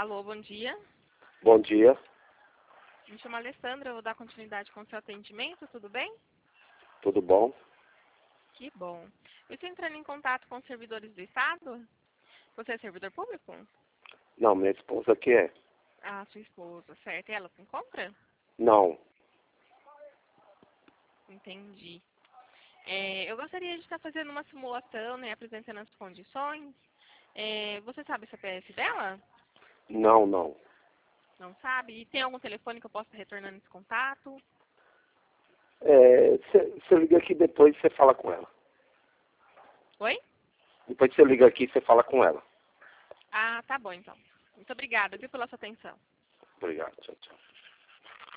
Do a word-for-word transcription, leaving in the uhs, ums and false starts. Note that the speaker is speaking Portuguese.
Alô, bom dia. Bom dia. Me chamo Alessandra, eu vou dar continuidade com o seu atendimento, tudo bem? Tudo bom? Que bom. Eu estou entrando em contato com os servidores do Estado? Você é servidor público? Não, minha esposa que é. Ah, sua esposa, certo. E ela se encontra? Não. Entendi. É, eu gostaria de estar fazendo uma simulação, né, apresentando as condições. É, você sabe o C P F dela? Não, não. Não sabe? E tem algum telefone que eu possa retornar nesse contato? É, você liga aqui depois e você fala com ela. Oi? Depois você liga aqui e você fala com ela. Ah, tá bom então. Muito obrigada, viu, pela sua atenção. Obrigado. Tchau, tchau.